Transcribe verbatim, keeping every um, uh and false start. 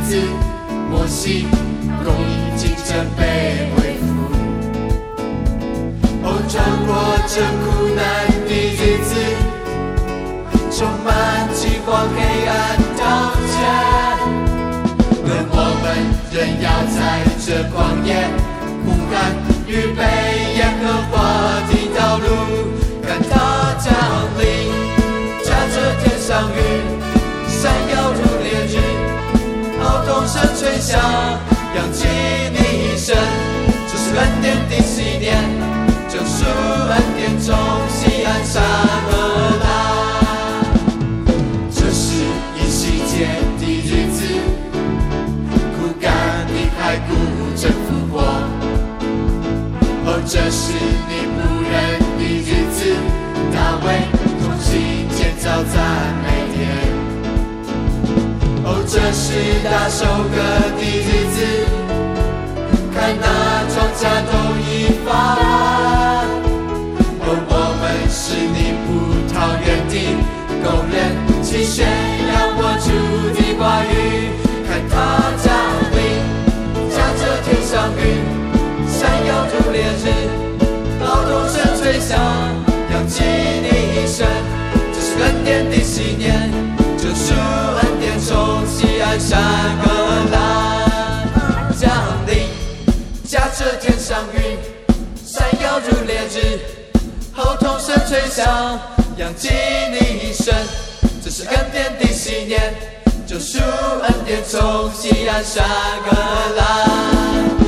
子，摩西公义经正被恢复。哦，穿过这苦难的日子，充满饥荒黑暗刀剑，而我们仍要在这旷野呼喊，预备耶和华的道路，看他降临，驾着天上云，闪耀如烈日，号筒声吹响，扬起你一生，这是恩典的禧年，救赎恩典从西安山而来。这是以西结的日子，枯干的骸骨正复活。哦，这是你仆人的日子，大卫重新建造赞美殿。哦，这是大收割的日子，看那庄稼都已发烂。哦，我们是你葡萄园的工人，齐宣扬我主的话语，看他降临，驾着天上云，闪耀如烈日，号筒声吹响，扬起你一生，这是恩典的禧年，救赎恩典从西安山而来。降临，驾着天上云，闪耀如烈日，号筒声吹响，扬起你一生，这是恩典的禧年，救赎恩典从西安山而来。